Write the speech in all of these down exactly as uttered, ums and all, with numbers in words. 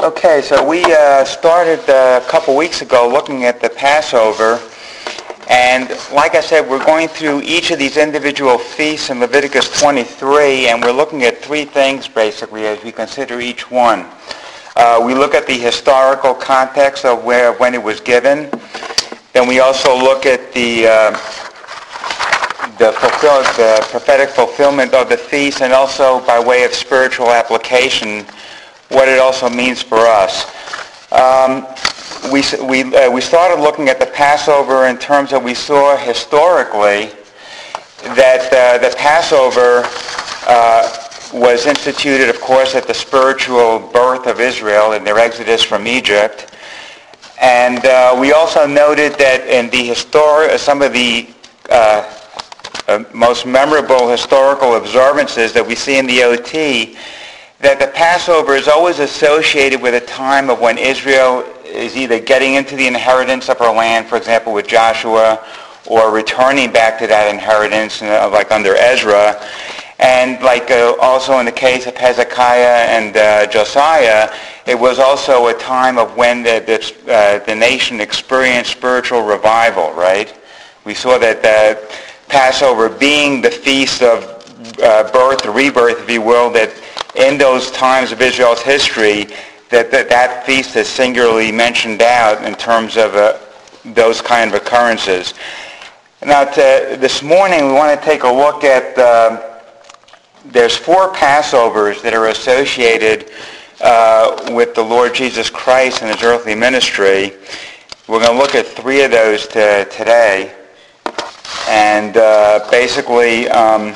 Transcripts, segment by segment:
Okay, so we uh, started uh, a couple weeks ago looking at the Passover, and like I said, we're going through each of these individual feasts in Leviticus twenty-three, and we're looking at three things basically as we consider each one. Uh, we look at the historical context of where when it was given. Then we also look at the uh, the, fulfill, the prophetic fulfillment of the feast, and also by way of spiritual application, what it also means for us. Um, we we uh, we started looking at the Passover in terms of we saw historically that uh, the Passover uh, was instituted, of course, at the spiritual birth of Israel in their exodus from Egypt. And uh, we also noted that in the histor- some of the uh, uh, most memorable historical observances that we see in the O T, that the Passover is always associated with a time of when Israel is either getting into the inheritance of her land, for example, with Joshua, or returning back to that inheritance, uh, like under Ezra. And like uh, also in the case of Hezekiah and uh, Josiah, it was also a time of when the, the, uh, the nation experienced spiritual revival, right? We saw that the Passover being the feast of uh, birth, or rebirth, if you will, that in those times of Israel's history, that that, that feast is singularly mentioned out in terms of uh, those kind of occurrences. Now, to, this morning we want to take a look at, uh, there's four Passovers that are associated uh, with the Lord Jesus Christ and his earthly ministry. We're going to look at three of those to, today. And uh, basically, um,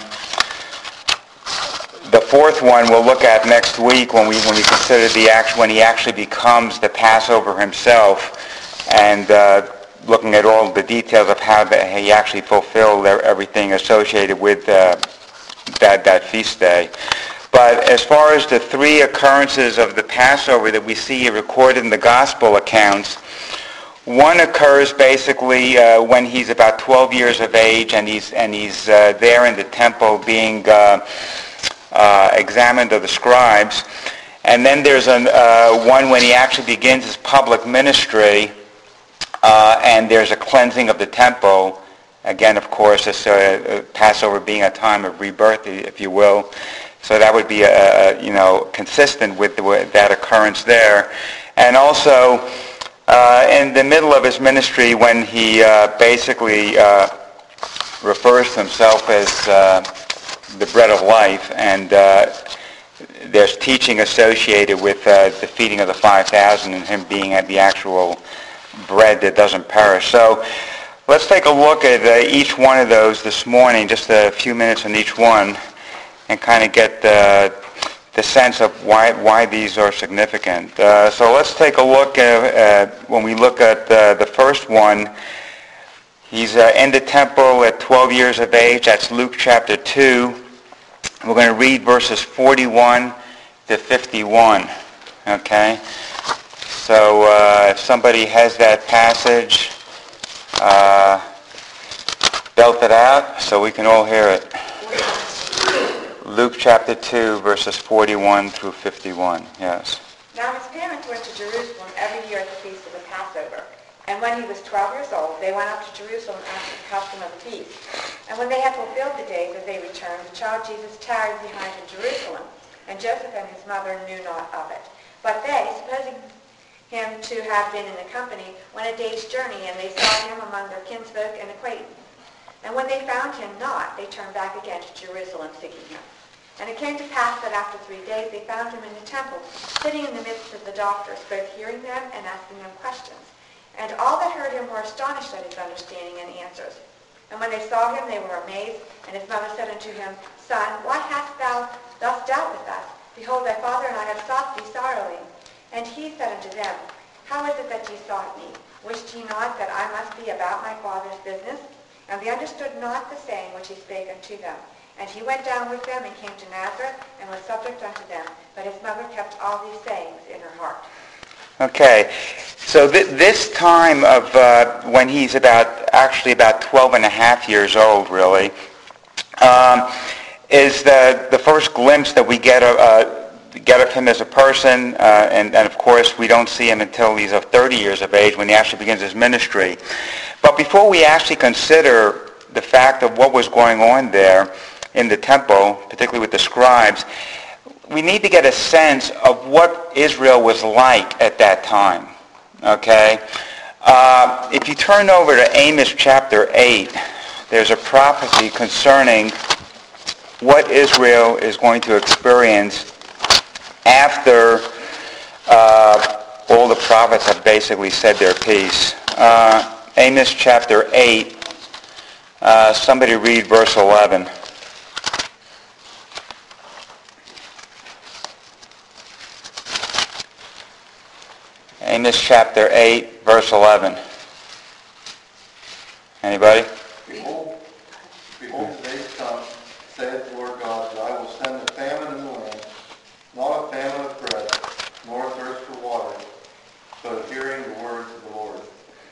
the fourth one we'll look at next week when we when we consider the act when he actually becomes the Passover himself, and uh, looking at all the details of how the, he actually fulfilled everything associated with uh, that that feast day. But as far as the three occurrences of the Passover that we see recorded in the gospel accounts, one occurs basically uh, when he's about twelve years of age, and he's and he's uh, there in the temple being uh, uh, examined of the scribes. And then there's an, uh, one when he actually begins his public ministry, uh, and there's a cleansing of the temple. Again, of course, this uh, Passover being a time of rebirth, if you will. So that would be a, a, you know consistent with the, with that occurrence there. And also, Uh, in the middle of his ministry, when he uh, basically uh, refers to himself as uh, the bread of life, and uh, there's teaching associated with uh, the feeding of the five thousand and him being at the actual bread that doesn't perish. So let's take a look at uh, each one of those this morning, just a few minutes on each one, and kind of get uh, the sense of why why these are significant. Uh, so let's take a look at, uh, when we look at uh, the first one. He's uh, in the temple at twelve years of age. That's Luke chapter two. We're going to read verses forty-one to fifty-one. Okay? So uh, if somebody has that passage, uh, belt it out so we can all hear it. Luke chapter two, verses forty-one through fifty-one. Yes. Now his parents went to Jerusalem every year at the feast of the Passover. And when he was twelve years old, they went up to Jerusalem after the custom of the feast. And when they had fulfilled the days as they returned, the child Jesus tarried behind in Jerusalem, and Joseph and his mother knew not of it. But they, supposing him to have been in the company, went a day's journey, and they saw him among their kinsfolk and acquaintance. And when they found him not, they turned back again to Jerusalem, seeking him. And it came to pass that after three days they found him in the temple, sitting in the midst of the doctors, both hearing them and asking them questions. And all that heard him were astonished at his understanding and answers. And when they saw him, they were amazed. And his mother said unto him, Son, why hast thou thus dealt with us? Behold, thy father and I have sought thee sorrowing. And he said unto them, How is it that ye sought me? Wished ye not that I must be about my father's business? And they understood not the saying which he spake unto them. And he went down with them and came to Nazareth and was subject unto them. But his mother kept all these sayings in her heart. Okay, so th- this time of uh, when he's about, actually about twelve and a half years old, really, um, is the, the first glimpse that we get uh, get of him as a person, uh, and, and of course we don't see him until he's of thirty years of age when he actually begins his ministry. But before we actually consider the fact of what was going on there in the temple, particularly with the scribes, we need to get a sense of what Israel was like at that time. Okay? Uh, if you turn over to Amos chapter eight, there's a prophecy concerning what Israel is going to experience after uh, all the prophets have basically said their piece. Uh, Amos chapter eight, uh, somebody read verse eleven. Amos chapter eight, verse eleven. Anybody? Behold, behold, the days come, saith the Lord God, that I will send a famine in the land, not a famine of bread, nor a thirst for water, but of hearing the words of the Lord.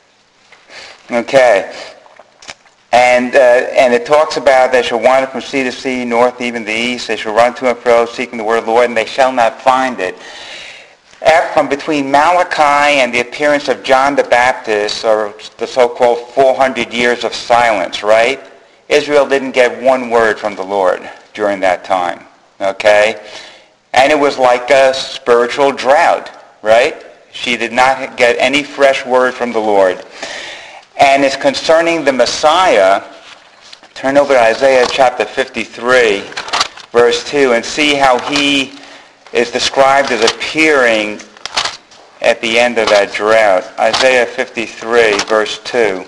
Okay. And uh, and it talks about they shall wander from sea to sea, north even the east. They shall run to and fro, seeking the word of the Lord, and they shall not find it. From between Malachi and the appearance of John the Baptist, or the so-called four hundred years of silence, right? Israel didn't get one word from the Lord during that time, okay? And it was like a spiritual drought, right? She did not get any fresh word from the Lord. And it's concerning the Messiah. Turn over to Isaiah chapter fifty-three, verse two, and see how he is described as appearing at the end of that drought. Isaiah fifty-three, verse two.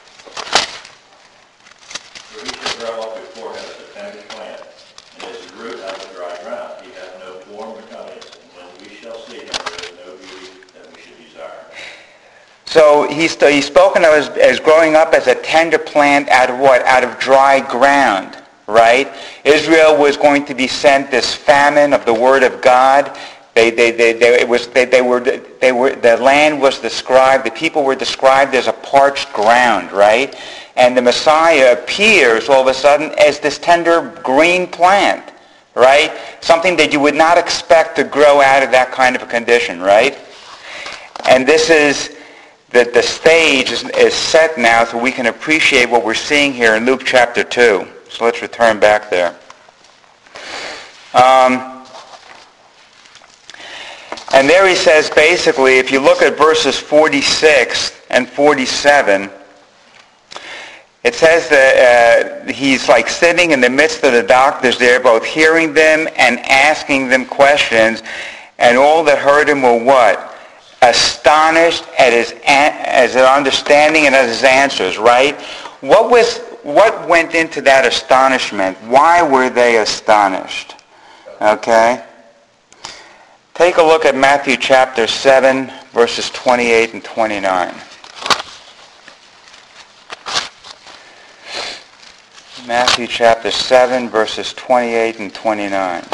For he shall grow up before him as a tender plant, and as a root out of dry ground. He hath no form or comeliness, and when we shall see him, there is no beauty that we should desire. So he's, he's spoken of as, as growing up as a tender plant out of what? Out of dry ground. Right? Israel was going to be sent this famine of the Word of God. They, they, they, they, it was, they, they were, they were, the land was described, the people were described as a parched ground, right? And the Messiah appears all of a sudden as this tender green plant, right? Something that you would not expect to grow out of that kind of a condition, right? And this is, the, the stage is, is set now so we can appreciate what we're seeing here in Luke chapter two. So let's return back there. Um, and there he says basically, if you look at verses forty-six and forty-seven, it says that uh, he's like sitting in the midst of the doctors there, both hearing them and asking them questions, and all that heard him were what? Astonished at his, at his understanding and at his answers, right? What was... What went into that astonishment? Why were they astonished? Okay? Take a look at Matthew chapter seven, verses twenty-eight and twenty-nine. Matthew chapter seven, verses twenty-eight and twenty-nine.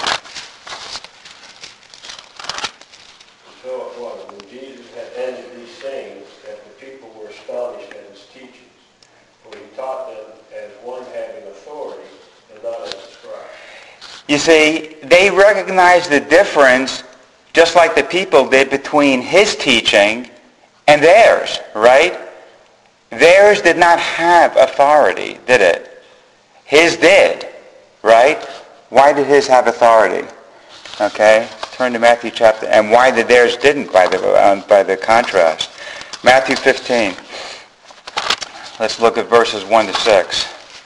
So it was, when Jesus had ended these things, that the people were astonished at his teachings. For he taught them as one having authority, and not as a scribe. You see, they recognized the difference, just like the people did, between his teaching and theirs, right? Theirs did not have authority, did it? His did, right? Why did his have authority? Okay, turn to Matthew chapter, and why did theirs didn't, by the, uh, by the contrast? Matthew fifteen. Let's look at verses one to six.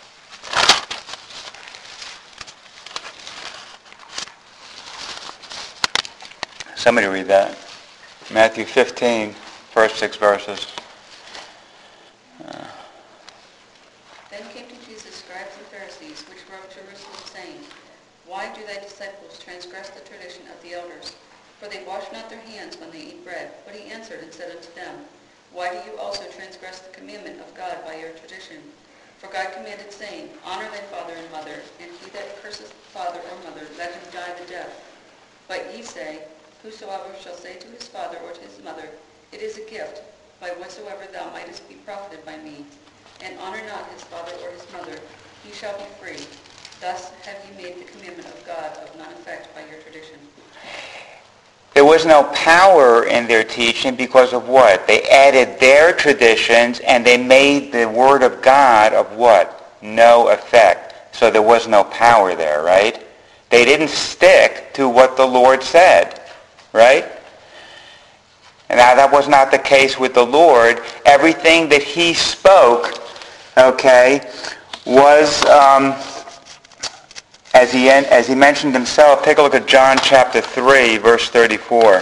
Somebody read that. Matthew fifteen, first six verses. Uh, Then came to Jesus scribes and Pharisees, which were of Jerusalem, saying, Why do thy disciples transgress the tradition of the elders? For they wash not their hands when they eat bread. But he answered and said unto them, Why do you also transgress the commandment of God by your tradition? For God commanded, saying, Honor thy father and mother, and he that curseth father or mother, let him die the death. But ye say, Whosoever shall say to his father or to his mother, It is a gift, by whatsoever thou mightest be profited by me, and honor not his father or his mother, he shall be free. Thus have you made the commandment of God of none effect by your tradition. There was no power in their teaching because of what? They added their traditions and they made the word of God of what? No effect. So there was no power there, right? They didn't stick to what the Lord said, right? And now that was not the case with the Lord. Everything that he spoke, okay, was, um, as he as he mentioned himself, take a look at John chapter three, verse thirty-four.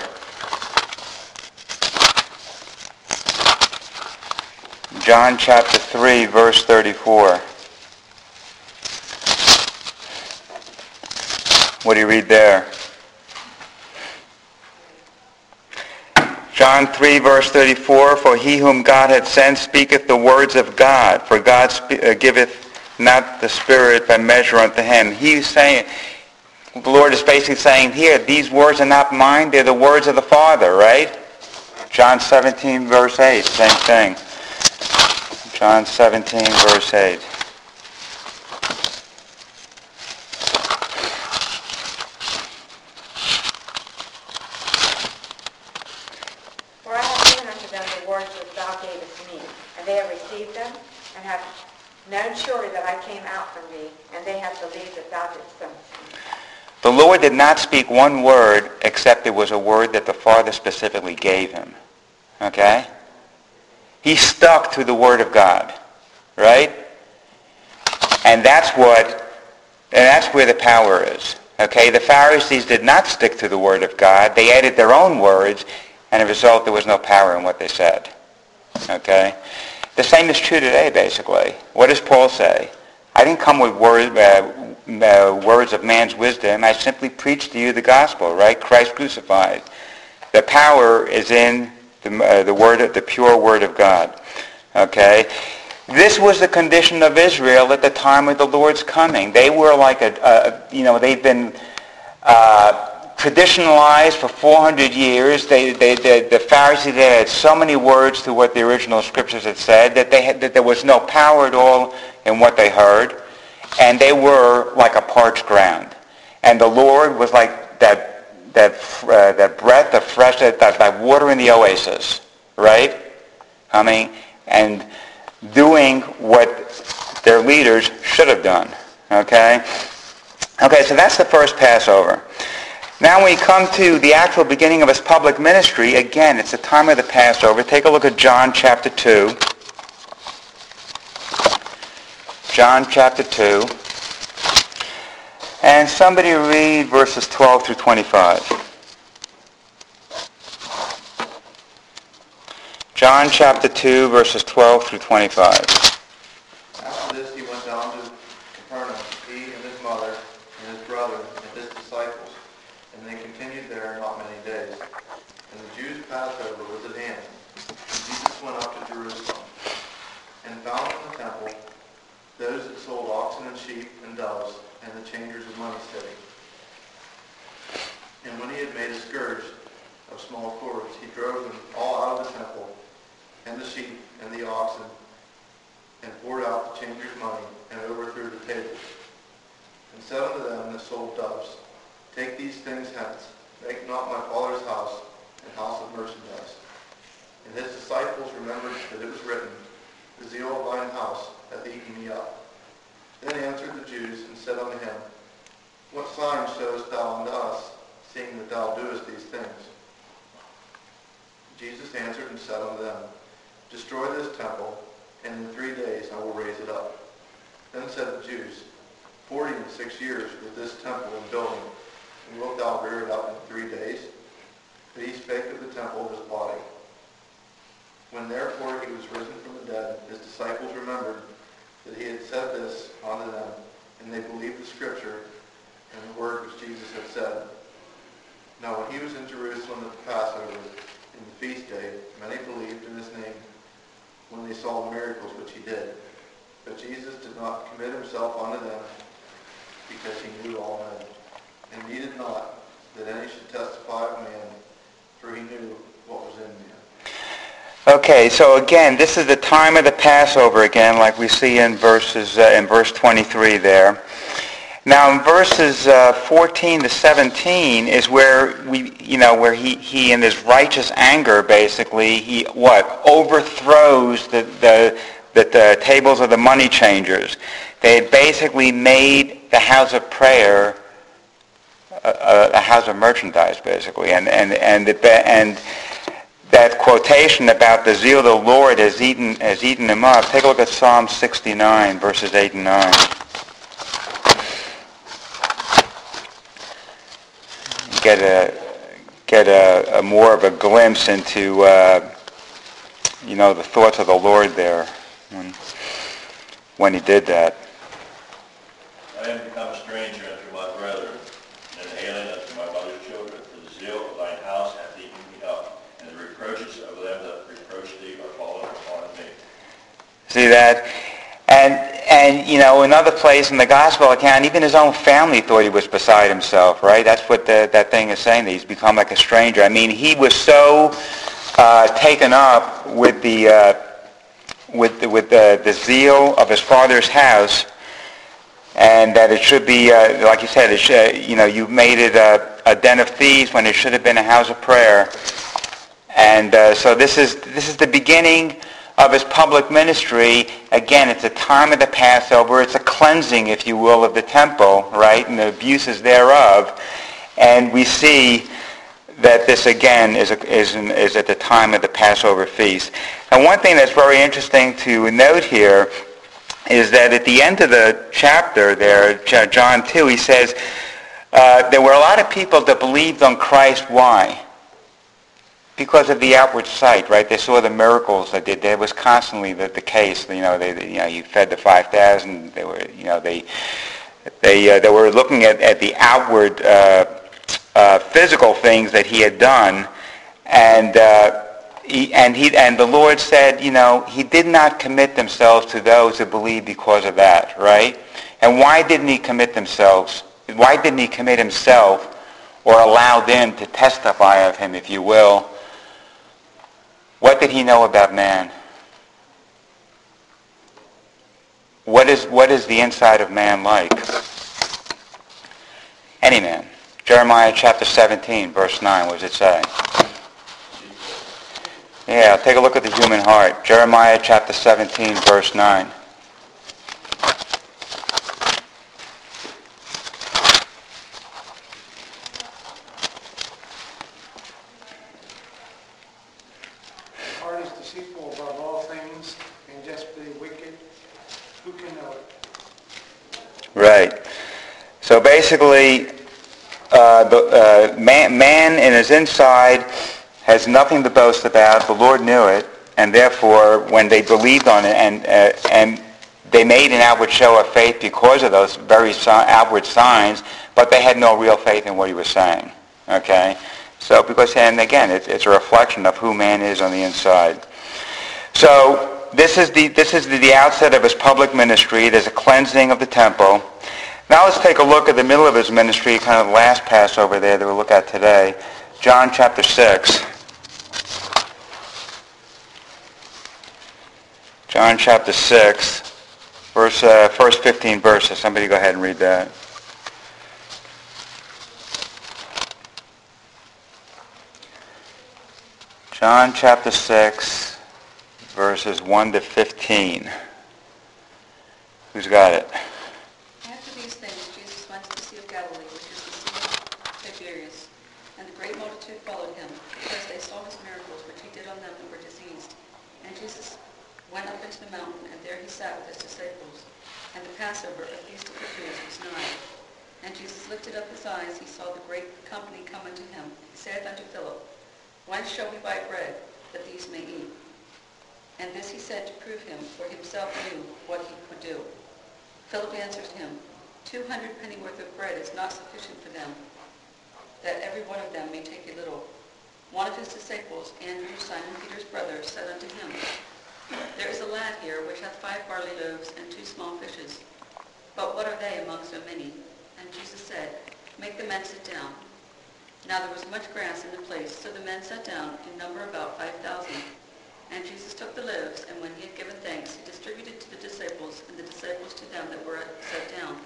John chapter three, verse thirty-four. What do you read there? John three, verse thirty-four, for he whom God hath sent speaketh the words of God, for God spe- uh, giveth not the Spirit by measure unto him. He's saying, the Lord is basically saying here, these words are not mine, they're the words of the Father, right? John seventeen, verse eight, same thing. John seventeen, verse eight. For I have given unto them the words which thou gavest me, and they have received them, and have known surely that I came out from thee, and they have believed that thou didst send me. The Lord did not speak one word except it was a word that the Father specifically gave him. Okay? He stuck to the Word of God. Right? And that's what, and that's where the power is. Okay? The Pharisees did not stick to the Word of God. They added their own words, and as a result there was no power in what they said. Okay? The same is true today, basically. What does Paul say? I didn't come with word, uh, uh, words of man's wisdom. I simply preached to you the gospel, right? Christ crucified. The power is in the, uh, the word, the pure word of God. Okay? This was the condition of Israel at the time of the Lord's coming. They were like a, a you know, they've been uh, traditionalized for four hundred years. They, they, they, the Pharisees they had so many words to what the original scriptures had said that, they had, that there was no power at all in what they heard. And they were like a parched ground. And the Lord was like that, that, uh, that breath of fresh, that, that water in the oasis, right? Coming and doing what their leaders should have done, okay? Okay, so that's the first Passover. Now when we come to the actual beginning of his public ministry, again, it's the time of the Passover. Take a look at John chapter two. John chapter two. And somebody read verses twelve through twenty-five. John chapter two, verses twelve through twenty-five. After this he went down to Capernaum, he and his mother and his brother and his disciples, and they continued there not many days. And the Jews' Passover was at hand, and Jesus went up to Jerusalem, and found in the temple those that sold oxen and sheep and doves, and the changers of money sitting. And when he had made a scourge of small cords, he drove them all out of the temple, and the sheep and the oxen, and poured out the changers' money, and overthrew the tables. And said unto them that sold doves, Take these things hence, make not my Father's house an house of merchandise. And his disciples remembered that it was written, The zeal of thine house hath eaten me up. Then answered the Jews, and said unto him, What sign showest thou unto us, seeing that thou doest these things? Jesus answered and said unto them, Destroy this temple, and in three days I will raise it up. Then said the Jews, Forty and six years was this temple in building, and wilt thou rear it up in three days? But he spake of the temple of his body. When therefore he was risen from the dead, his disciples remembered that he had said this unto them, and they believed the scripture and the word which Jesus had said. Now when he was in Jerusalem at the Passover, in the feast day, many believed in his name when they saw the miracles which he did. But Jesus did not commit himself unto them, because he knew all men, and needed not that any should testify of man, for he knew what was in man. Okay, so again, this is the time of the Passover again, like we see in verses uh, in verse twenty-three there. Now in verses uh, fourteen to seventeen is where we, you know, where he, he in his righteous anger basically, he what? Overthrows the, the, the, the tables of the money changers. They had basically made the house of prayer a, a house of merchandise basically. And, and, and, the, and that quotation about the zeal of the Lord has eaten, has eaten them up. Take a look at Psalm sixty-nine, verses eight and nine. Get a get a, a more of a glimpse into uh, you know the thoughts of the Lord there when when he did that. I am become a stranger unto my brethren, and an alien unto my mother's children. For the zeal of thine house hath eaten me up, and the reproaches of them that reproach thee are fallen upon me. See that? And, and, you know, another place in the gospel account, even his own family thought he was beside himself, right? That's what the, that thing is saying, that he's become like a stranger. I mean, he was so uh, taken up with the, uh, with the, with the, the zeal of his father's house, and that it should be, uh, like you said, it should, you know, you made it a, a den of thieves when it should have been a house of prayer. And uh, so this is this is the beginning of his public ministry. Again, it's a time of the Passover. It's a cleansing, if you will, of the temple, right, and the abuses thereof. And we see that this, again, is, a, is, an, is at the time of the Passover feast. And one thing that's very interesting to note here is that at the end of the chapter there, John two, he says, uh, there were a lot of people that believed on Christ. Why? Because of the outward sight, right? They saw the miracles that did. There was constantly the, the case. You know, they, you know, you fed the five thousand. They were, you know, they, they, uh, they were looking at, at the outward uh, uh, physical things that he had done, and uh, he, and he, and the Lord said, you know, he did not commit themselves to those who believe because of that, right? And why didn't he commit themselves? Why didn't he commit himself, or allow them to testify of him, if you will? What did he know about man? What is what is the inside of man like? Any man. Jeremiah chapter seventeen, verse nine, what does it say? Yeah, take a look at the human heart. Jeremiah chapter seventeen, verse nine. Right. So basically, uh, the, uh, man, man in his inside has nothing to boast about. The Lord knew it, and therefore, when they believed on it, and uh, and they made an outward show of faith because of those very si- outward signs, but they had no real faith in what he was saying. Okay. So because, and again, it's, it's a reflection of who man is on the inside. So. This is the this is the, the outset of his public ministry. There's a cleansing of the temple. Now let's take a look at the middle of his ministry, kind of the last Passover there that we'll look at today. John chapter six. John chapter six, verse uh, first fifteen verses. Somebody go ahead and read that. John chapter six. Verses one to fifteen. Who's got it? After these things, Jesus went to the Sea of Galilee, which is the Sea of Tiberias, and the great multitude followed him, because they saw his miracles which he did on them who were diseased. And Jesus went up into the mountain, and there he sat with his disciples. And the Passover, a feast of the Jews, was nigh. And Jesus lifted up his eyes, he saw the great company come unto him. He saith unto Philip, Whence shall we buy bread, that these may eat? And this he said to prove him, for himself knew what he would do. Philip answered him, Two hundred pennyworth of bread is not sufficient for them, that every one of them may take a little. One of his disciples, Andrew, Simon Peter's brother, said unto him, There is a lad here which hath five barley loaves and two small fishes. But what are they among so many? And Jesus said, Make the men sit down. Now there was much grass in the place, so the men sat down, in number about five thousand. And Jesus took the loaves, and when he had given thanks, he distributed to the disciples, and the disciples to them that were set down.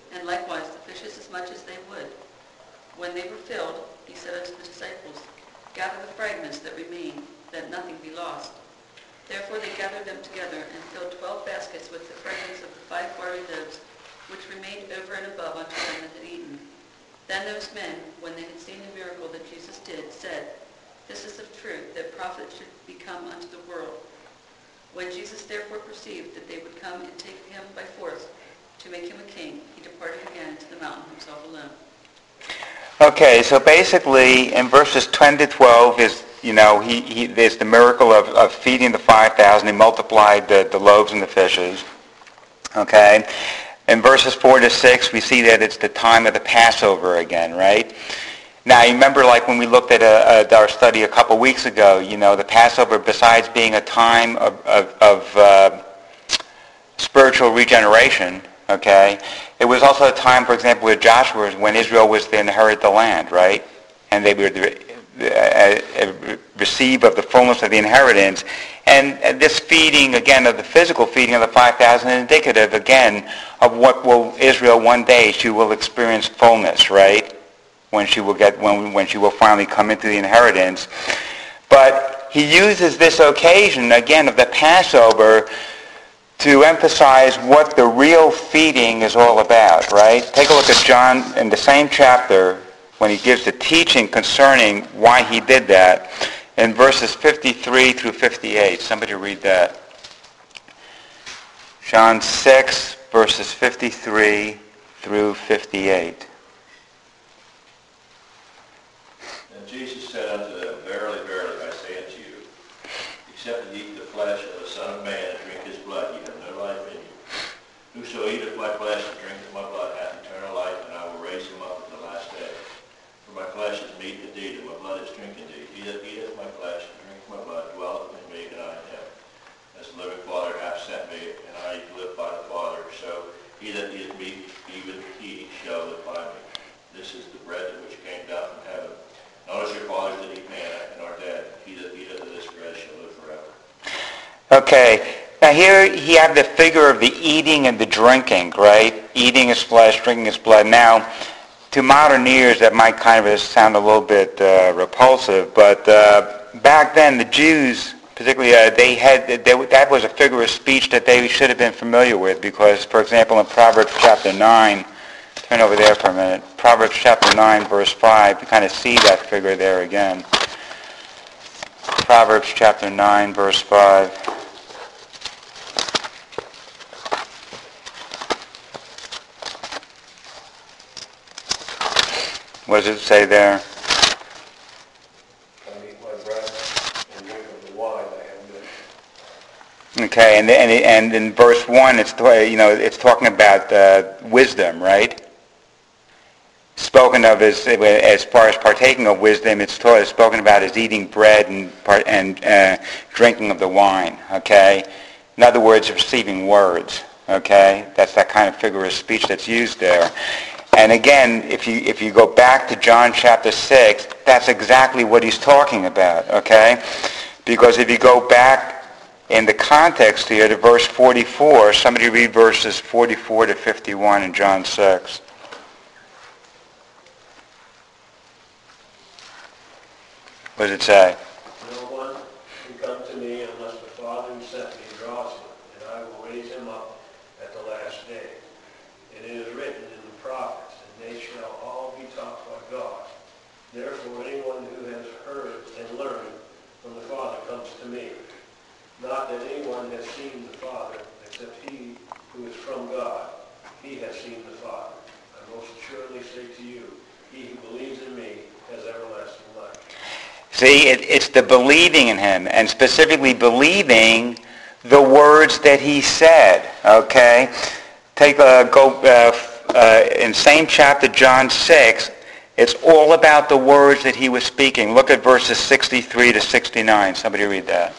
and likewise the fishes as much as they would. When they were filled, he said unto the disciples, Gather the fragments that remain, that nothing be lost. Therefore they gathered them together, and filled twelve baskets with the fragments of the five barley loaves, which remained over and above unto them that had eaten. Then those men, when they had seen the miracle that Jesus did, said, This is of truth, that prophet should become unto the world. When Jesus therefore perceived that they would come and take him by force to make him a king, he departed again to the mountain himself alone. Okay, so basically in verses ten to twelve is, you know, he, he there's the miracle of, of feeding the five thousand. He multiplied the, the loaves and the fishes. Okay. In verses four to six, we see that it's the time of the Passover again, right? Now, you remember, like when we looked at, a, at our study a couple weeks ago, you know, the Passover, besides being a time of, of, of uh, spiritual regeneration, okay, it was also a time, for example, with Joshua, when Israel was to inherit the land, right? And they would uh, uh, receive of the fullness of the inheritance. And this feeding, again, of the physical feeding of the five thousand is indicative, again, of what will Israel one day, she will experience fullness, right? When she will get, when, when she will finally come into the inheritance. But he uses this occasion, again, of the Passover to emphasize what the real feeding is all about, right? Take a look at John in the same chapter when he gives the teaching concerning why he did that. In verses fifty-three through fifty-eight. Somebody read that. John six, verses fifty-three through fifty-eight. And Jesus said unto them, Verily, verily, I say unto you, except ye eat the flesh of the Son of Man and drink his blood, ye have no life in you. Whoso eateth my flesh and drinketh my blood hath eternal life, and I will raise him up at the last day. For my flesh is meat indeed, and my blood is drink indeed. He that eateth my flesh and drinketh my blood dwelleth in me, and I in him. As the living Father hath sent me, and I live by the Father, so he that eateth me, even he shall live by me. This is the bread which came down from heaven. Not as your fathers did eat manna, and are dead. He that eateth of this bread shall live forever. Okay. Now here he had the figure of the eating and the drinking, right? Eating his flesh, drinking his blood. Now, to modern ears, that might kind of sound a little bit uh, repulsive, but uh, back then the Jews, particularly, uh, they had they, that was a figure of speech that they should have been familiar with, because, for example, in Proverbs chapter nine, turn over there for a minute. Proverbs chapter nine, verse five, you kind of see that figure there again. Proverbs chapter nine, verse five. What does it say there? I eat my bread and drink of the wine I have mixed. Okay, and and and in verse one, it's you know it's talking about uh, wisdom, right? Spoken of as as far as partaking of wisdom, it's taught, it's spoken about as eating bread and part, and uh, drinking of the wine. Okay, in other words, receiving words. Okay, that's that kind of figure of speech that's used there. And again, if you if you go back to John chapter six, that's exactly what he's talking about, okay? Because if you go back in the context here to verse forty-four, somebody read verses forty-four to fifty-one in John six. What does it say? No one can come to me unless the Father who sent me draws him, and I will raise him up at the last day. And it is written in the prophets, and they shall all be taught by God. Therefore anyone who has heard and learned from the Father comes to me. Not that anyone has seen the Father, except he who is from God. He has seen the Father. I most assuredly say to you, he who believes in me has everlasting life. See, it, it's the believing in him, and specifically believing the words that he said, okay? Take a, go, uh, uh, in same chapter, John six, it's all about the words that he was speaking. Look at verses sixty-three to sixty-nine. Somebody read that.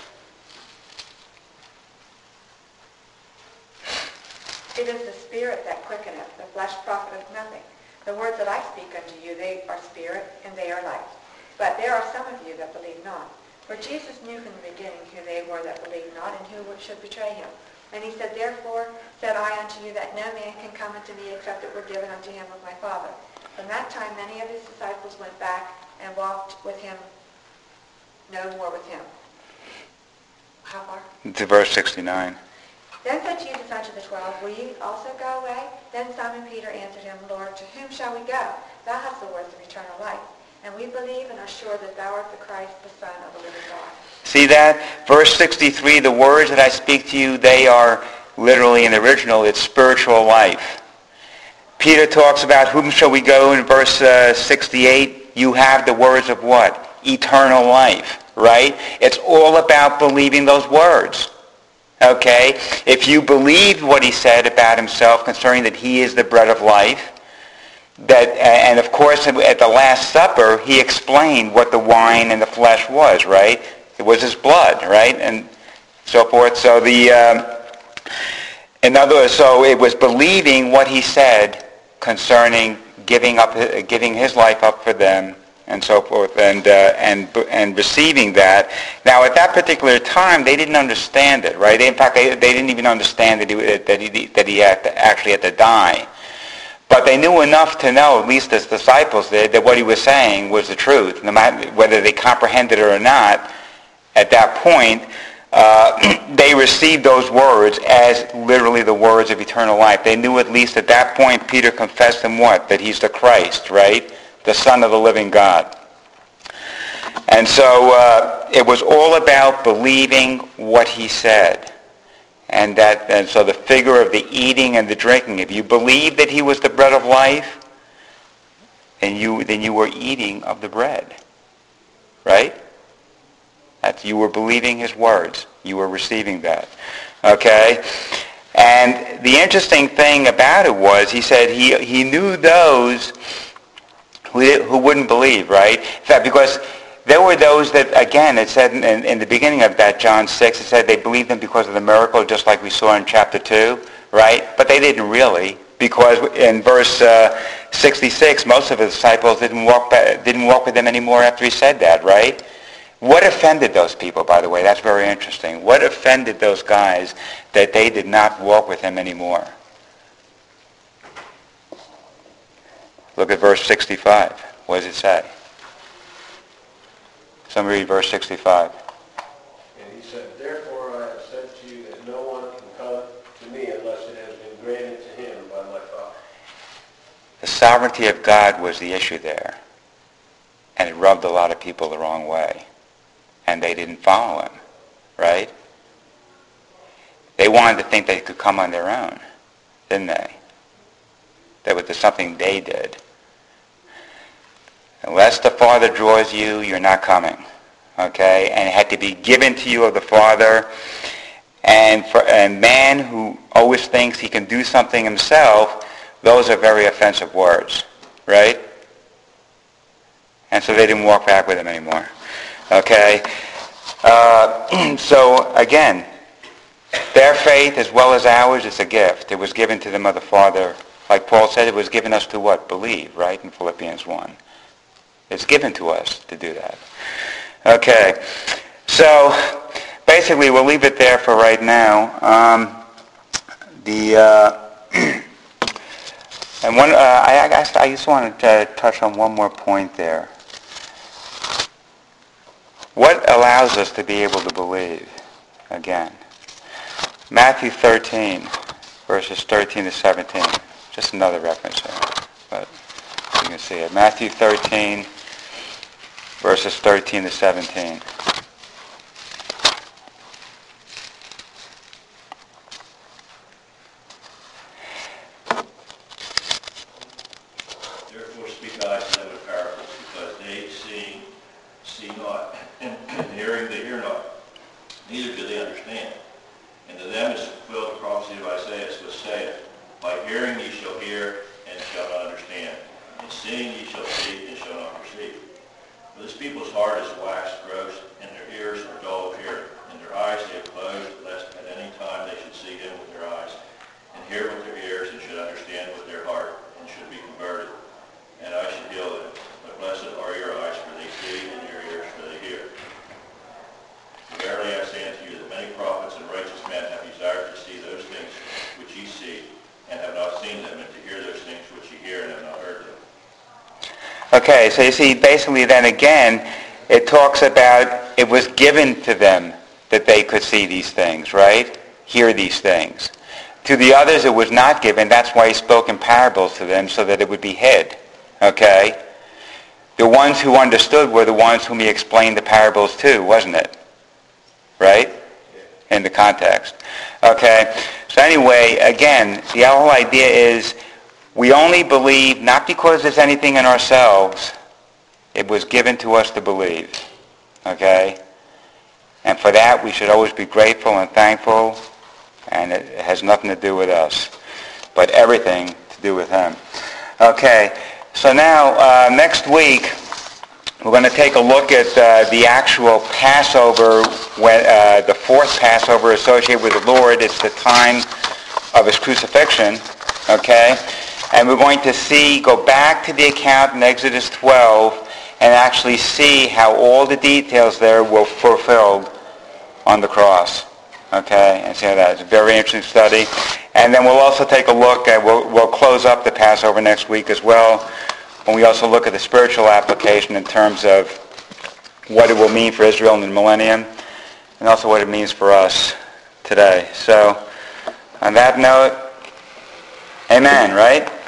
It is the Spirit that quickeneth, the flesh profiteth nothing. The words that I speak unto you, they are spirit, and they are life. But there are some of you that believe not. For Jesus knew from the beginning who they were that believed not, and who should betray him. And he said, Therefore said I unto you that no man can come unto me except it were given unto him of my Father. From that time many of his disciples went back and walked with him, no more with him. How far? To verse sixty-nine. Then said Jesus unto the twelve, Will ye also go away? Then Simon Peter answered him, Lord, to whom shall we go? Thou hast the words of eternal life. And we believe and are sure that thou art the Christ, the Son of the living God. See that? Verse sixty-three, the words that I speak to you, they are literally in the original, it's spiritual life. Peter talks about whom shall we go in verse uh, sixty-eight. You have the words of what? Eternal life, right? It's all about believing those words. Okay? If you believe what he said about himself concerning that he is the bread of life, that, and of course at the Last Supper, he explained what the wine and the flesh was, right? It was his blood, right? And so forth. So the, um, in other words, so it was believing what he said concerning giving up, giving his life up for them, and so forth, and uh, and and receiving that. Now, at that particular time, they didn't understand it, right? They, in fact, they, they didn't even understand that he that he that he had to, actually had to die. But they knew enough to know, at least as disciples did, that what he was saying was the truth, no matter whether they comprehended it or not. At that point, uh, they received those words as literally the words of eternal life. They knew at least at that point, Peter confessed him what? That he's the Christ, right? The Son of the living God. And so uh, it was all about believing what he said. And that, and so the figure of the eating and the drinking, if you believe that he was the bread of life, then you then you were eating of the bread. Right? That you were believing his words. You were receiving that. Okay? And the interesting thing about it was, he said he he knew those who, who wouldn't believe, right? In fact, because there were those that, again, it said in, in the beginning of that, John six, it said they believed him because of the miracle, just like we saw in chapter two, right? But they didn't really, because in verse uh, sixty-six, most of his disciples didn't walk back, didn't walk with him anymore after he said that, right? What offended those people, by the way? That's very interesting. What offended those guys that they did not walk with him anymore? Look at verse sixty-five. What does it say? Somebody read verse sixty-five. And he said, Therefore I have said to you that no one can come to me unless it has been granted to him by my Father. The sovereignty of God was the issue there. And it rubbed a lot of people the wrong way. And they didn't follow him, right? They wanted to think they could come on their own, didn't they? That was something they did. Unless the Father draws you, you're not coming. Okay? And it had to be given to you of the Father. And for a man who always thinks he can do something himself, those are very offensive words. Right? And so they didn't walk back with him anymore. Okay? Uh, so, again, their faith as well as ours is a gift. It was given to them of the Father. Like Paul said, it was given us to what? Believe, right? In Philippians one. It's given to us to do that. Okay. So, basically, we'll leave it there for right now. Um, the... Uh, and one, uh, I, I, I just wanted to touch on one more point there. What allows us to be able to believe? Again, Matthew thirteen, verses thirteen to seventeen. Just another reference there, but you can see it. Matthew thirteen, verses thirteen to seventeen. Therefore speak I to them in parables, because they see, see not, and hearing they hear not, neither do they understand. And to them is fulfilled the prophecy of Isaiah, which saith, By hearing ye shall hear, and shall not understand. And seeing ye shall see, and shall not perceive. For this people's heart is waxed gross, and their ears are dull of hearing, and their eyes they have closed, lest at any time they should see him with their eyes, and hear with their ears, and should understand with their heart, and should be converted. And I should heal them. But blessed are your eyes, for they see, and your ears, for they hear. Verily I say unto you that many prophets and righteous men have desired to see the Okay, so you see, basically then again, it talks about it was given to them that they could see these things, right? Hear these things. To the others it was not given. That's why he spoke in parables to them, so that it would be hid. Okay? The ones who understood were the ones whom he explained the parables to, wasn't it? Right? In the context. Okay? So anyway, again, the whole idea is we only believe not because there's anything in ourselves. It was given to us to believe. Okay? And for that we should always be grateful and thankful, and it has nothing to do with us, but everything to do with him. Okay, so now uh, next week we're going to take a look at uh, the actual Passover, when, uh, the fourth Passover associated with the Lord. It's the time of his crucifixion, okay? And we're going to see, go back to the account in Exodus twelve and actually see how all the details there were fulfilled on the cross. Okay, and see how that is a very interesting study. And then we'll also take a look at, we'll, we'll close up the Passover next week as well, when we also look at the spiritual application in terms of what it will mean for Israel in the millennium, and also what it means for us today. So, on that note, amen, right?